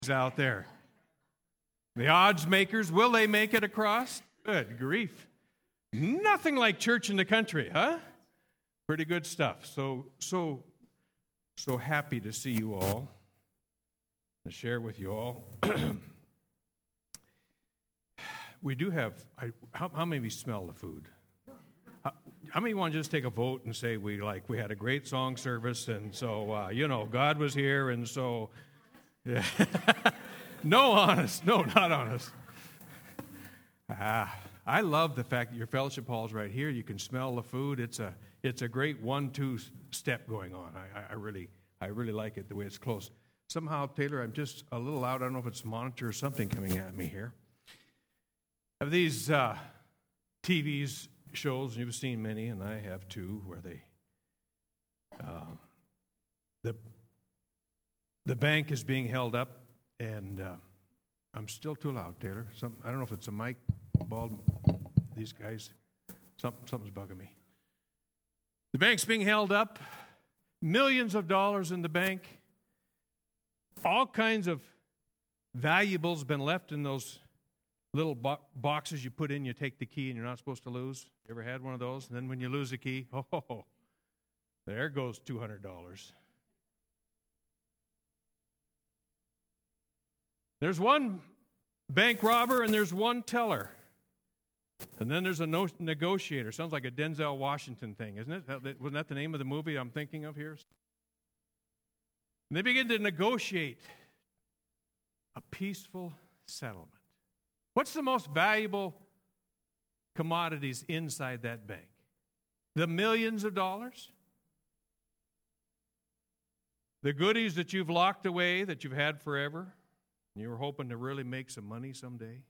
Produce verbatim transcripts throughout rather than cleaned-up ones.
out there. The odds makers, will they make it across? Good grief. Nothing like church in the country, huh? Pretty good stuff. So, so, so happy to see you all, to share with you all. We do have, I, how, how many of you smell the food? How, how many want to just take a vote and say we like we had a great song service and so, uh, you know, God was here and so, yeah. No, honest. No, not honest. Ah, I love the fact that your fellowship hall is right here. You can smell the food. It's a it's a great one-two step going on. I, I really I really like it the way it's close. Somehow, Taylor, I'm just a little loud. I don't know if it's a monitor or something coming at me here. Of these uh, T V shows, you've seen many, and I have too, where they uh, the the bank is being held up. And uh, I'm still too loud, Taylor. Some, I don't know if it's a mic, bald, these guys. Some, something's bugging me. The bank's being held up. Millions of dollars in the bank. All kinds of valuables been left in those little bo- boxes you put in. You take the key and you're not supposed to lose. You ever had one of those? And then when you lose the key, oh, there goes two hundred dollars. There's one bank robber and there's one teller. And then there's a no- negotiator. Sounds like a Denzel Washington thing, isn't it? Wasn't that the name of the movie I'm thinking of here? And they begin to negotiate a peaceful settlement. What's the most valuable commodities inside that bank? The millions of dollars? The goodies that you've locked away, that you've had forever? You were hoping to really make some money someday?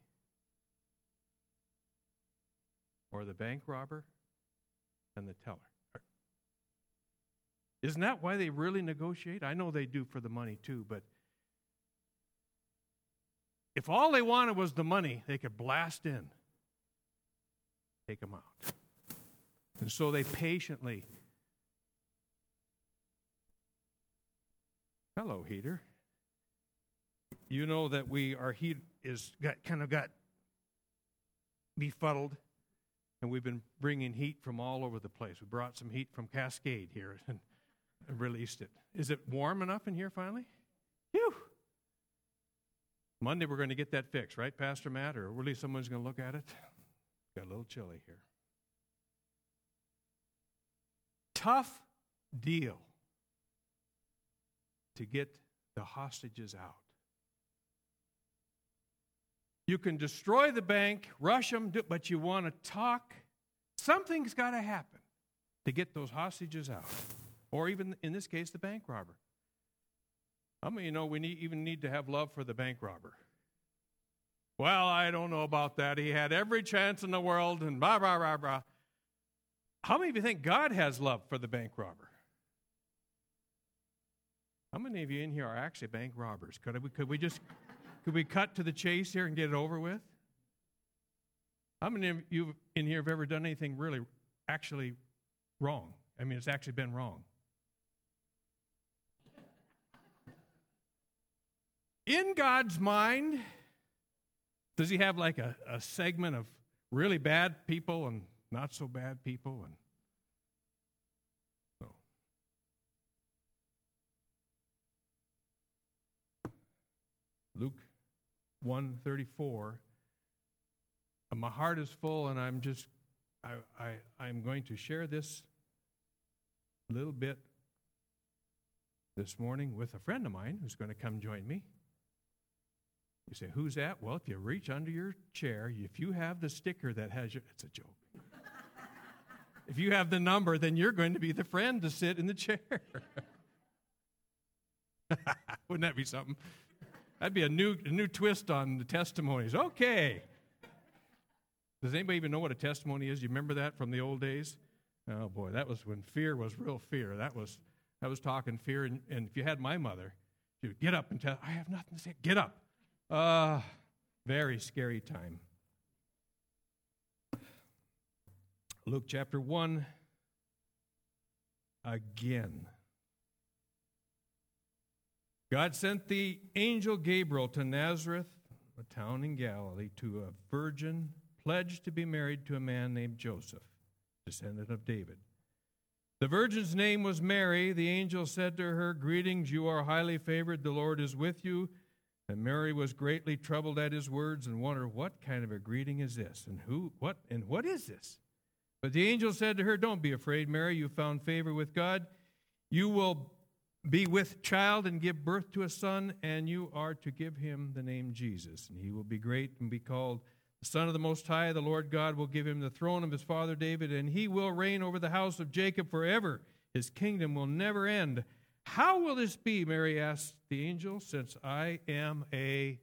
Or the bank robber and the teller? Isn't that why they really negotiate? I know they do for the money too, but if all they wanted was the money, they could blast in, take them out. And so they patiently, hello, heater. You know that we, our heat is got kind of got befuddled, and we've been bringing heat from all over the place. We brought some heat from Cascade here and released it. Is it warm enough in here finally? Phew! Monday we're going to get that fixed, right, Pastor Matt? Or at least someone's going to look at it. Got a little chilly here. Tough deal to get the hostages out. You can destroy the bank, rush them, but you want to talk. Something's got to happen to get those hostages out. Or even, in this case, the bank robber. How many of you know we need, even need to have love for the bank robber? Well, I don't know about that. He had every chance in the world and blah, blah, blah, blah. How many of you think God has love for the bank robber? How many of you in here are actually bank robbers? Could we, could we just... Could we cut to the chase here and get it over with? How many of you in here have ever done anything really actually wrong? I mean, it's actually been wrong. In God's mind, does he have like a, a segment of really bad people and not so bad people? And so. Luke one thirty-four. My heart is full, and I'm just, I, I, I'm going to share this little bit this morning with a friend of mine who's going to come join me. You say, who's that? Well, if you reach under your chair, if you have the sticker that has your, it's a joke. If you have the number, then you're going to be the friend to sit in the chair. Wouldn't that be something? That'd be a new a new twist on the testimonies. Okay. Does anybody even know what a testimony is? You remember that from the old days? Oh boy, that was when fear was real fear. That was that was talking fear. And, and if you had my mother, she would get up and tell, I have nothing to say. Get up. Uh, very scary time. Luke chapter one. Again. God sent the angel Gabriel to Nazareth, a town in Galilee, to a virgin pledged to be married to a man named Joseph, descendant of David. The virgin's name was Mary. The angel said to her, "Greetings, you are highly favored. The Lord is with you." And Mary was greatly troubled at his words and wondered, what kind of a greeting is this? And who, what, and what is this? But the angel said to her, "Don't be afraid, Mary. You found favor with God. You will be with child and give birth to a son, and you are to give him the name Jesus. And he will be great and be called the Son of the Most High. The Lord God will give him the throne of his father David, and he will reign over the house of Jacob forever. His kingdom will never end." "How will this be?" Mary asked the angel, "since I am a..."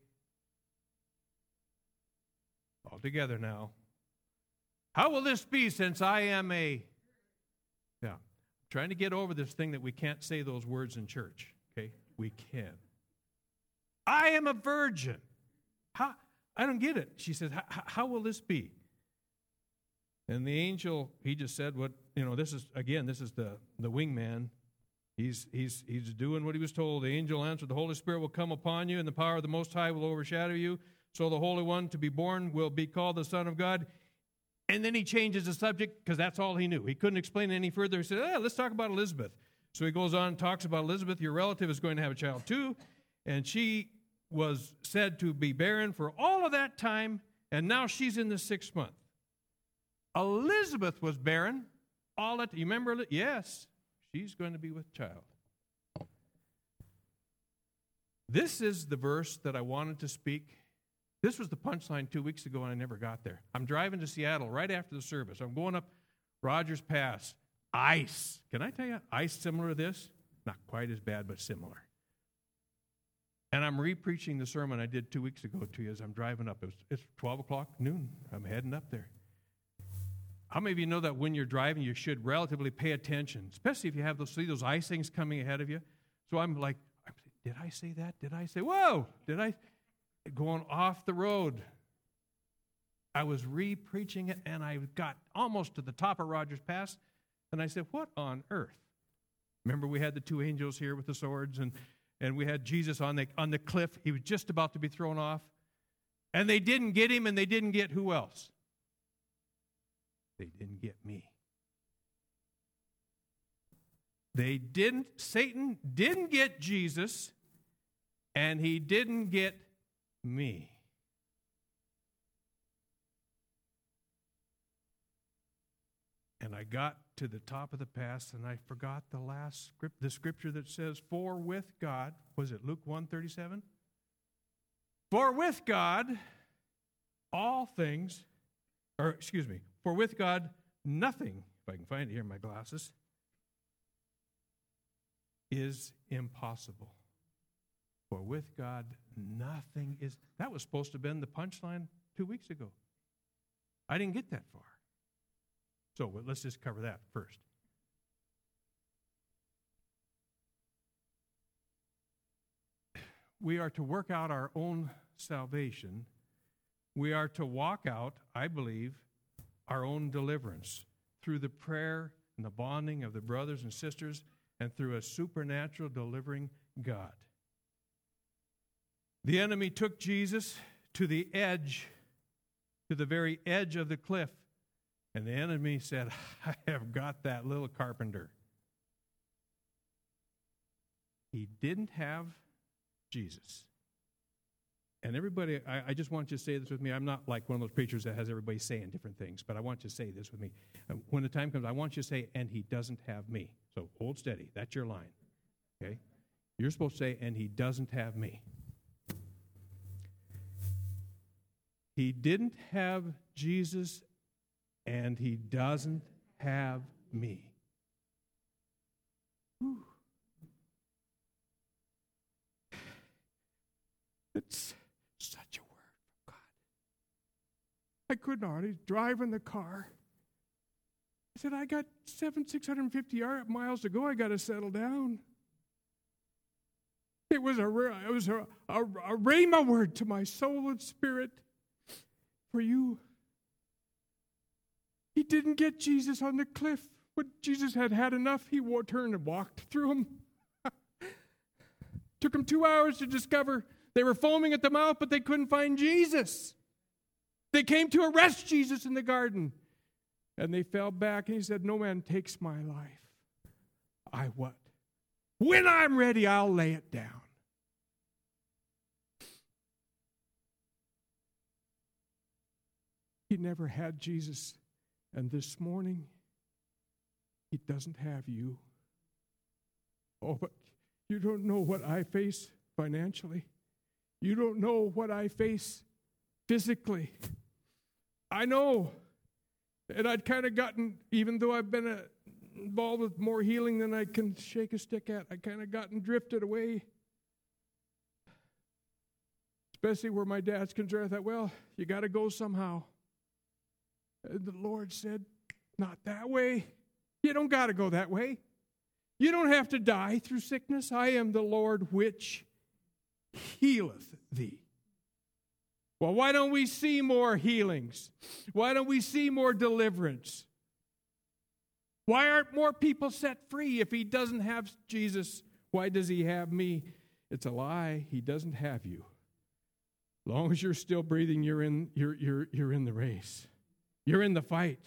All together now. "How will this be since I am a..." Yeah. Trying to get over this thing that we can't say those words in church. Okay? We can. "I am a virgin." How? I don't get it. She says, "How will this be?" And the angel, he just said what, you know, this is, again, this is the, the wingman. He's, he's, he's doing what he was told. The angel answered, "The Holy Spirit will come upon you, and the power of the Most High will overshadow you. So the Holy One to be born will be called the Son of God." And then he changes the subject because that's all he knew. He couldn't explain it any further. He said, ah, let's talk about Elizabeth. So he goes on and talks about Elizabeth. "Your relative is going to have a child too, and she was said to be barren for all of that time, and now she's in the sixth month." Elizabeth was barren. All that, you remember? Yes. She's going to be with child. This is the verse that I wanted to speak. This was the punchline two weeks ago, and I never got there. I'm driving to Seattle right after the service. I'm going up Rogers Pass. Ice. Can I tell you, ice similar to this? Not quite as bad, but similar. And I'm re-preaching the sermon I did two weeks ago to you as I'm driving up. It was, it's twelve o'clock noon. I'm heading up there. How many of you know that when you're driving, you should relatively pay attention, especially if you have those, see those ice things coming ahead of you? So I'm like, did I say that? Did I say, whoa, did I? Going off the road. I was re-preaching it, and I got almost to the top of Rogers Pass, and I said, what on earth? Remember we had the two angels here with the swords, and, and we had Jesus on the, on the cliff. He was just about to be thrown off. And they didn't get him, and they didn't get who else? They didn't get me. They didn't, Satan didn't get Jesus, and he didn't get me. And I got to the top of the pass, and I forgot the last script, the scripture that says, "For with God," was it Luke one thirty-seven? "For with God, all things," or excuse me, "for with God, nothing," if I can find it here in my glasses, "is impossible." For with God, nothing is. That was supposed to have been the punchline two weeks ago. I didn't get that far. So let's just cover that first. We are to work out our own salvation. We are to walk out, I believe, our own deliverance through the prayer and the bonding of the brothers and sisters and through a supernatural delivering God. The enemy took Jesus to the edge, to the very edge of the cliff. And the enemy said, I have got that little carpenter. He didn't have Jesus. And everybody, I, I just want you to say this with me. I'm not like one of those preachers that has everybody saying different things, but I want you to say this with me. When the time comes, I want you to say, and he doesn't have me. So hold steady. That's your line. Okay? You're supposed to say, and he doesn't have me. He didn't have Jesus, and he doesn't have me. Whew. It's such a word from God. I could not. He's driving the car. I said, I got seven, six hundred fifty miles to go. I got to settle down. It was a it was a, a, a rhema word to my soul and spirit for you. He didn't get Jesus on the cliff. When Jesus had had enough, he turned and walked through him. Took them two hours to discover they were foaming at the mouth, but they couldn't find Jesus. They came to arrest Jesus in the garden. And they fell back, and he said, no man takes my life. I what? When I'm ready, I'll lay it down. He never had Jesus. And this morning, he doesn't have you. Oh, but you don't know what I face financially. You don't know what I face physically. I know. And I'd kind of gotten, even though I've been a, involved with more healing than I can shake a stick at, I kind of gotten drifted away. Especially where my dad's concerned. I thought, well, you got to go somehow. And the Lord said, not that way. You don't got to go that way. You don't have to die through sickness. I am the Lord which healeth thee. Well, why don't we see more healings? Why don't we see more deliverance? Why aren't more people set free? If he doesn't have Jesus, why does he have me? It's a lie. He doesn't have you. As long as you're still breathing, you're in, you're, you're, you're in the race. You're in the fight.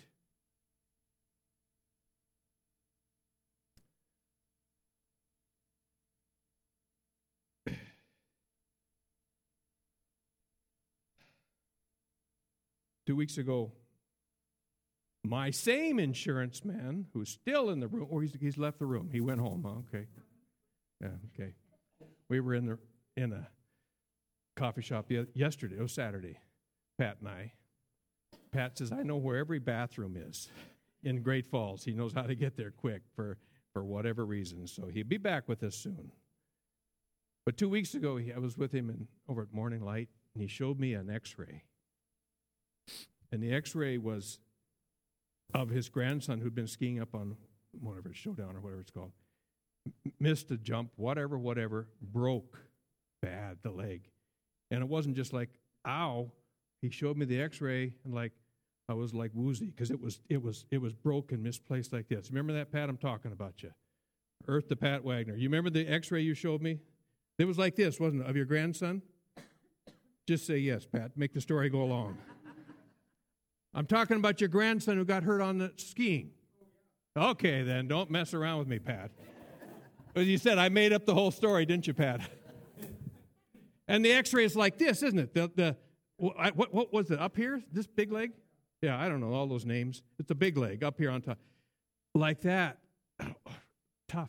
Two weeks ago, my same insurance man, who's still in the room, or he's, he's left the room. He went home. Huh? Okay. Yeah, okay. We were in the in a coffee shop yesterday. It was Saturday, Pat and I. Pat says, I know where every bathroom is in Great Falls. He knows how to get there quick for, for whatever reason. So he'll be back with us soon. But two weeks ago, he, I was with him in, over at Morning Light, and he showed me an x-ray. And the x-ray was of his grandson who'd been skiing up on whatever, Showdown or whatever it's called. M- missed a jump, whatever, whatever, broke bad the leg. And it wasn't just like, ow. He showed me the x-ray, and like, I was like woozy, because it was it was it was broken, misplaced like this. Remember that, Pat? I'm talking about you. Earth to Pat Wagner. You remember the x-ray you showed me? It was like this, wasn't it, of your grandson? Just say yes, Pat. Make the story go along. I'm talking about your grandson who got hurt on the skiing. Okay, then, don't mess around with me, Pat. As you said, I made up the whole story, didn't you, Pat? And the x-ray is like this, isn't it? The, the what, what, what was it, up here? This big leg? Yeah, I don't know all those names. It's a big leg up here on top. Like that. Tough.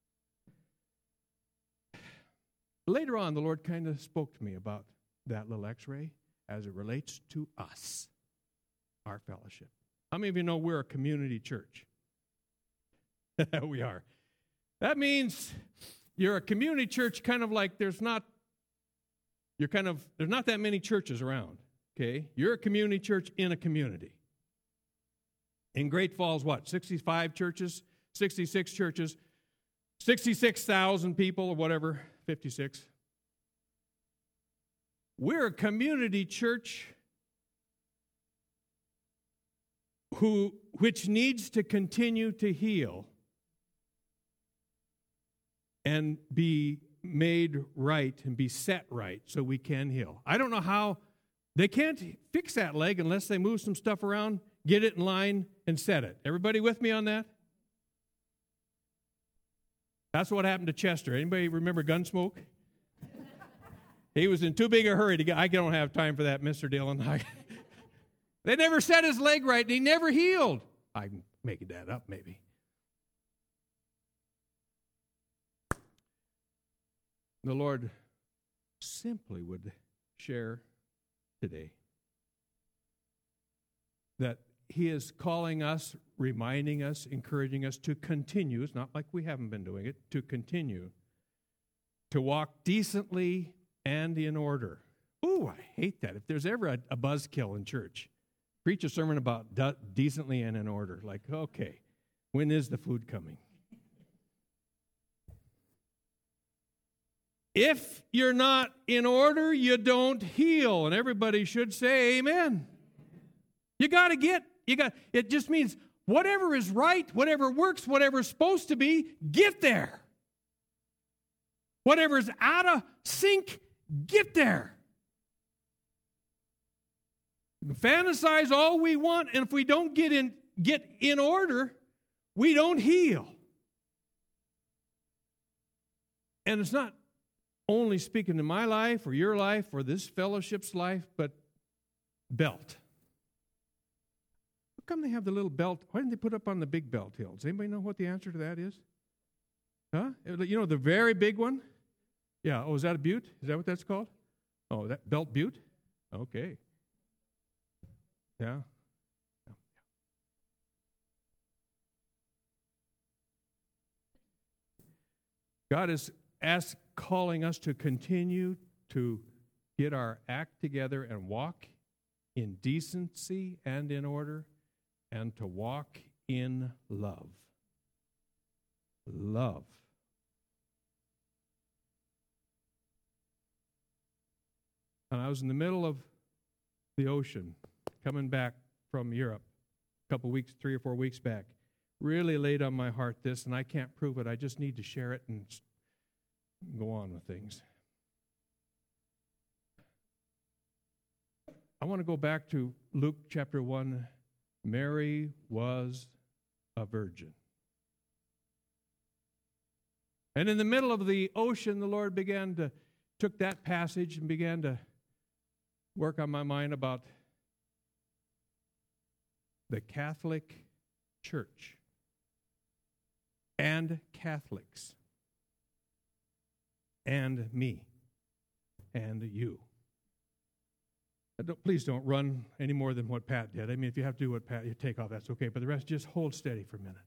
Later on, the Lord kind of spoke to me about that little x-ray as it relates to us. Our fellowship. How many of you know we're a community church? We are. That means you're a community church, kind of like there's not, you're kind of, there's not that many churches around, okay? You're a community church in a community. In Great Falls, what, sixty-five churches, sixty-six churches, sixty-six thousand people or whatever, fifty-six. We're a community church who which needs to continue to heal and be made right and be set right so we can heal. I don't know how they can't fix that leg unless they move some stuff around, get it in line, and set it. Everybody with me on that? That's what happened to Chester. Anybody remember Gunsmoke? He was in too big a hurry to get, I don't have time for that, Mister Dillon. They never set his leg right, and he never healed. I'm making that up, maybe. The Lord simply would share today that he is calling us, reminding us, encouraging us to continue. It's not like we haven't been doing it, to continue to walk decently and in order. Ooh, I hate that. If there's ever a, a buzzkill in church, preach a sermon about de- decently and in order. Like, okay, when is the food coming? If you're not in order, you don't heal. And everybody should say amen. You got to get, you got. It just means whatever is right, whatever works, whatever's supposed to be, get there. Whatever's out of sync, get there. We can fantasize all we want, and if we don't get in, get in order, we don't heal. And it's not only speaking to my life or your life or this fellowship's life, but belt. How come they have the little belt? Why didn't they put up on the big belt hill? Does anybody know what the answer to that is? Huh? You know, the very big one? Yeah. Oh, is that a butte? Is that what that's called? Oh, that belt butte? Okay. Yeah. God is ask, calling us to continue to get our act together and walk in decency and in order, and to walk in love. Love. And I was in the middle of the ocean, coming back from Europe a couple weeks, three or four weeks back. Really laid on my heart this, and I can't prove it. I just need to share it and go on with things. I want to go back to Luke chapter one. Mary was a virgin. And in the middle of the ocean, the Lord began to, took that passage and began to work on my mind about the Catholic Church and Catholics and me and you. Don't, please don't run any more than what Pat did. I mean, if you have to do what Pat, you take off, that's okay. But the rest, just hold steady for a minute.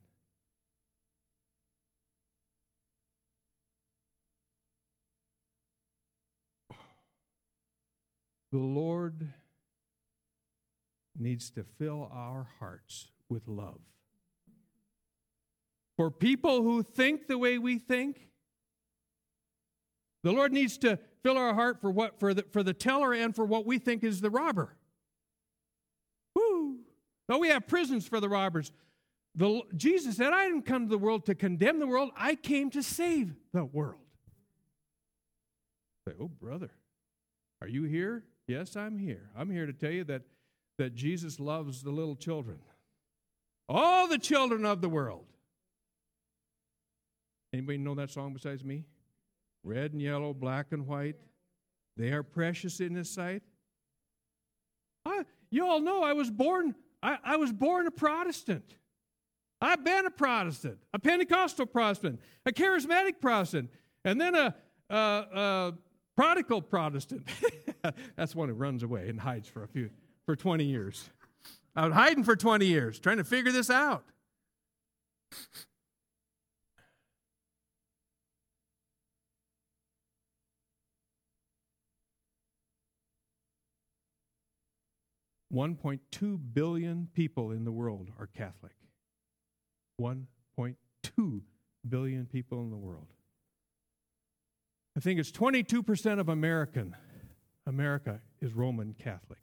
The Lord needs to fill our hearts with love. For people who think the way we think, the Lord needs to fill our heart for what for the for the teller and for what we think is the robber. Woo! No, we have prisons for the robbers. The, Jesus said, I didn't come to the world to condemn the world. I came to save the world. Say, oh, brother, are you here? Yes, I'm here. I'm here to tell you that, that Jesus loves the little children. All the children of the world. Anybody know that song besides me? Red and yellow, black and white. They are precious in His sight. I, you all know I was born, I, I was born a Protestant. I've been a Protestant, a Pentecostal Protestant, a charismatic Protestant, and then a, a, a prodigal Protestant. That's one who runs away and hides for a few, for twenty years. I was hiding for twenty years, trying to figure this out. one point two billion people in the world are Catholic. one point two billion people in the world. I think it's twenty-two percent of American, America is Roman Catholic.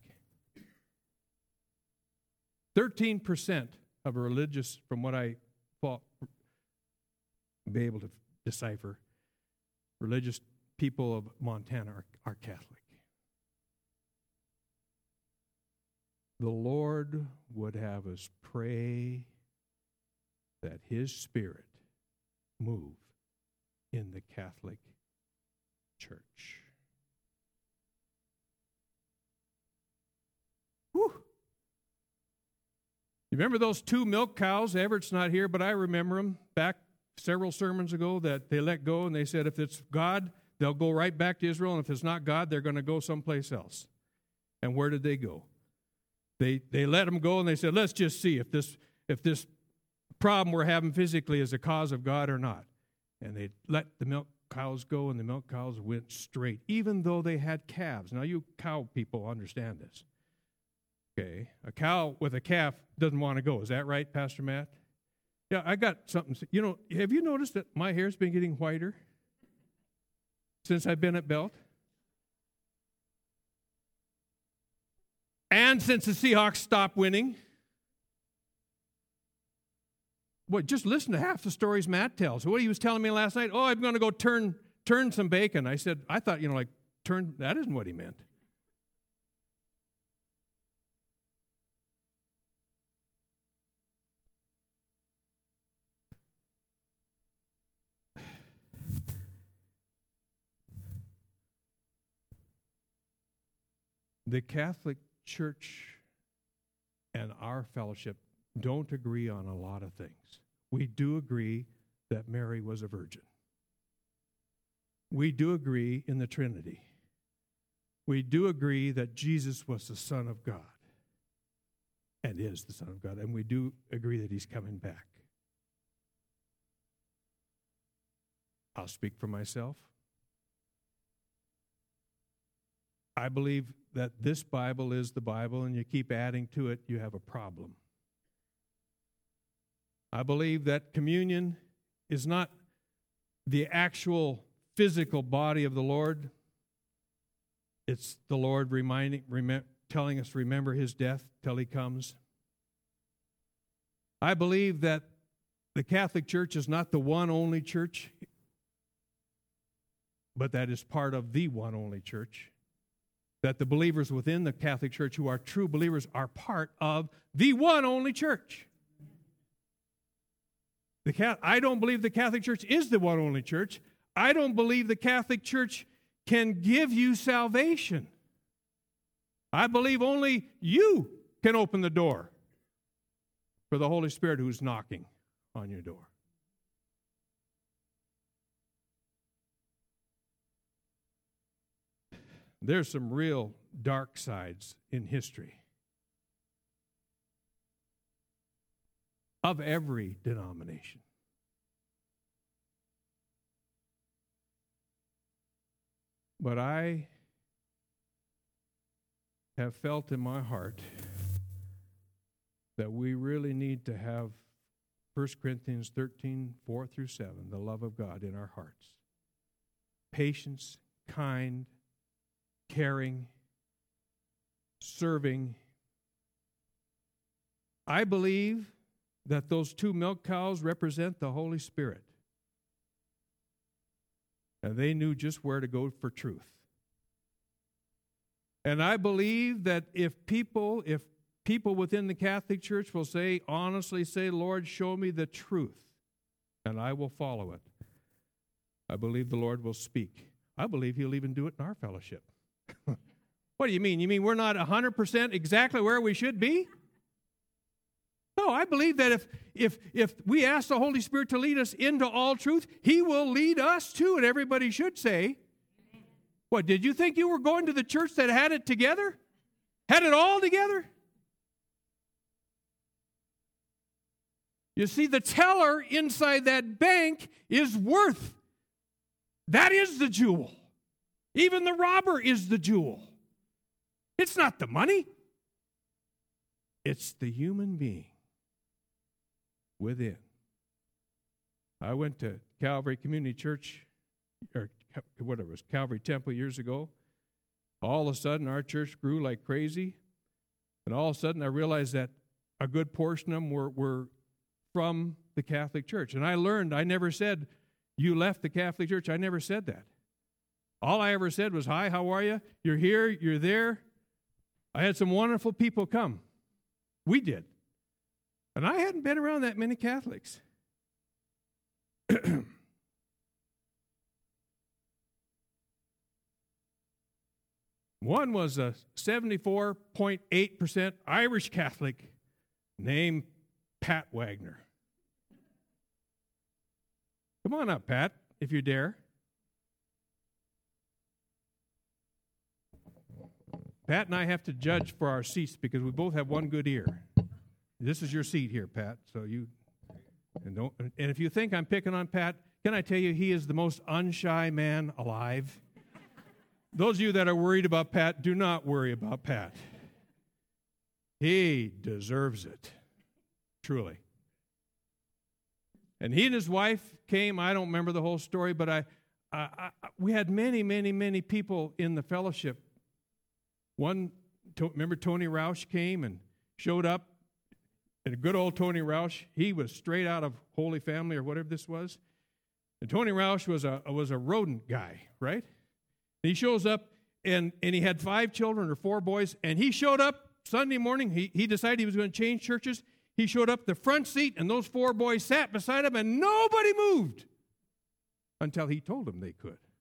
thirteen percent of a religious, from what I thought, be able to decipher, religious people of Montana are, are Catholic. The Lord would have us pray that His Spirit move in the Catholic Church. Whew. You remember those two milk cows? Everett's not here, but I remember them back several sermons ago that they let go and they said if it's God, they'll go right back to Israel, and if it's not God, they're going to go someplace else. And where did they go? They they let them go and they said, let's just see if this if this problem we're having physically is a cause of God or not. And they let the milk cows go, and the milk cows went straight, even though they had calves. Now, you cow people understand this. Okay, a cow with a calf doesn't want to go. Is that right, Pastor Matt? Yeah, I got something. You know, have you noticed that my hair's been getting whiter since I've been at Belt? And since the Seahawks stopped winning. Boy, just listen to half the stories Matt tells. What he was telling me last night, oh, I'm going to go turn turn some bacon. I said, I thought, you know, like, turn, that isn't what he meant. The Catholic Church and our fellowship don't agree on a lot of things. We do agree that Mary was a virgin. We do agree in the Trinity. We do agree that Jesus was the Son of God and is the Son of God, and we do agree that he's coming back. I'll speak for myself. I believe that this Bible is the Bible, and you keep adding to it, you have a problem. I believe that communion is not the actual physical body of the Lord. It's the Lord reminding, rem- telling us to remember his death till he comes. I believe that the Catholic Church is not the one only church, but that is part of the one only church. That the believers within the Catholic Church who are true believers are part of the one only church. The I don't believe the Catholic Church is the one only church. I don't believe the Catholic Church can give you salvation. I believe only you can open the door for the Holy Spirit who's knocking on your door. There's some real dark sides in history of every denomination. But I have felt in my heart that we really need to have First Corinthians thirteen, four through seven, the love of God in our hearts. Patience, kind, caring, serving. I believe that those two milk cows represent the Holy Spirit. And they knew just where to go for truth. And I believe that if people, if people within the Catholic Church will say, honestly say, Lord, show me the truth, and I will follow it, I believe the Lord will speak. I believe he'll even do it in our fellowship. What do you mean? You mean we're not one hundred percent exactly where we should be? No, I believe that if if if we ask the Holy Spirit to lead us into all truth, he will lead us too, and everybody should say, what, did you think you were going to the church that had it together? Had it all together? You see, the teller inside that bank is worth. That is the jewel. Even the robber is the jewel. It's not the money. It's the human being within. I went to Calvary Community Church, or whatever it was, Calvary Temple years ago. All of a sudden, our church grew like crazy. And all of a sudden, I realized that a good portion of them were, were from the Catholic Church. And I learned, I never said, you left the Catholic Church. I never said that. All I ever said was, hi, how are you? You're here, you're there. I had some wonderful people come. We did. And I hadn't been around that many Catholics. One was a seventy-four point eight percent Irish Catholic named Pat Wagner. Come on up, Pat, if you dare. Pat and I have to judge for our seats because we both have one good ear. This is your seat here, Pat. So you and don't. And if you think I'm picking on Pat, can I tell you he is the most unshy man alive? Those of you that are worried about Pat, do not worry about Pat. He deserves it, truly. And he and his wife came. I don't remember the whole story, but I, I, I we had many, many, many people in the fellowship. One, to, remember Tony Roush came and showed up. And good old Tony Roush, he was straight out of Holy Family or whatever this was. And Tony Roush was a was a rodent guy, right? He shows up, and, and he had five children or four boys, and he showed up Sunday morning. He, he decided he was going to change churches. He showed up the front seat, and those four boys sat beside him, and nobody moved until he told them they could.